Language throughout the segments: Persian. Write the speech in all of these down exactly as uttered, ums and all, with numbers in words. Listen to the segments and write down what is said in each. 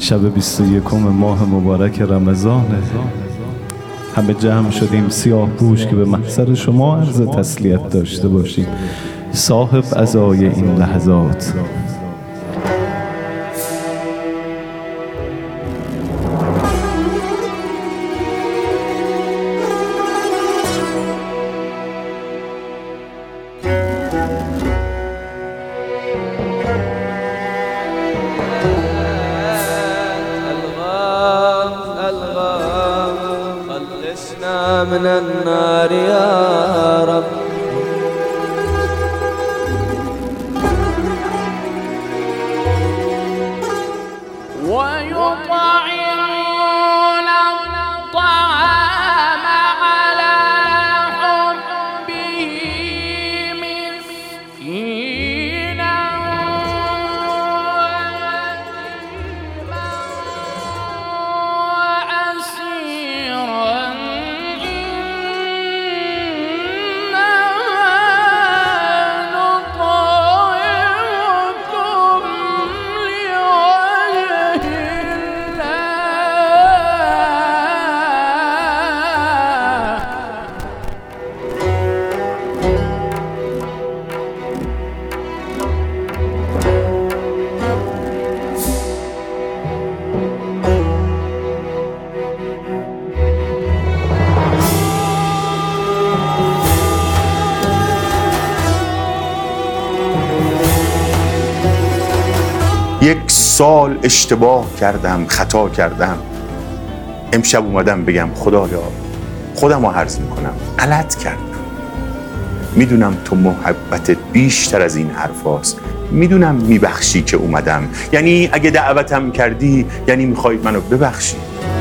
شب بیست و یکم ماه مبارک رمضانه. همه جمع شدیم سیاه پوش که به محضر شما عرض تسلیت داشته باشیم، صاحب عزای این لحظات. من النار يا رب ويطعمون الطعام على حبه مسكينا وأسيرا یک سال اشتباه کردم، خطا کردم. امشب اومدم بگم خدایا خودم رو عرض میکنم غلط کردم. میدونم تو محبتت بیشتر از این حرف هاست. میدونم میبخشی که اومدم، یعنی اگه دعوتم کردی یعنی میخواید منو ببخشی.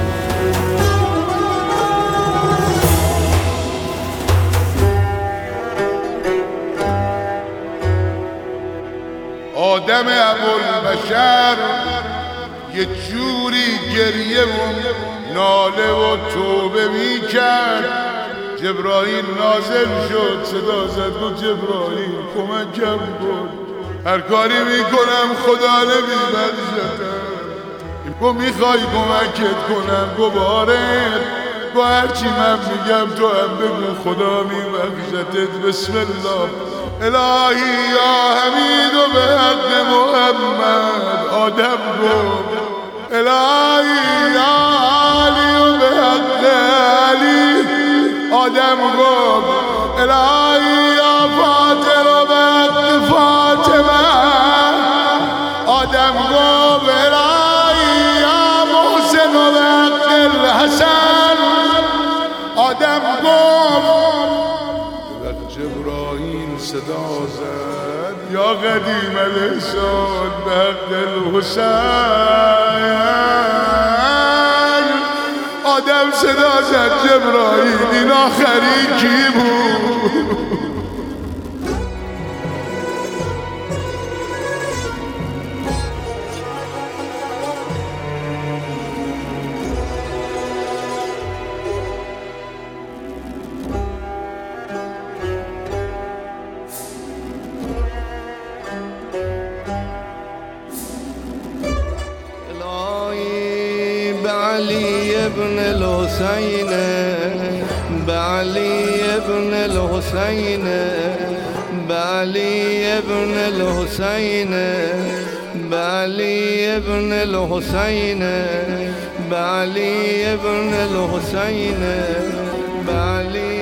آدم ابوالبشر یه جوری گریه و ناله و توبه میکرد. جبرائیل نازل شد، صدا زد و جبرائیل کمکم کن، هر کاری میکنم خدا نمیبخشتم. گو میخوای کمکت کنم گو بارت، گو هرچی من میگم تو هم بگو خدا میبخشتت. بسم الله. الهی یا حمید و به حق محمد آدم گفت. الهی یا علی و به حق علی آدم گفت. الهی یا فاطر و به حق فاطمه آدم گفت. الهی یا محسن و به حق الحسن آدم گفت. جبرائیل صدا زد یا قدیم الاحسان به حق الحسین. آدم صدا زد جبرائیل این آخری کی بود؟ بعلي ابن الحسين بعلي ابن الحسين بعلي ابن الحسين بعلي ابن الحسين بعلي ابن الحسين بعلي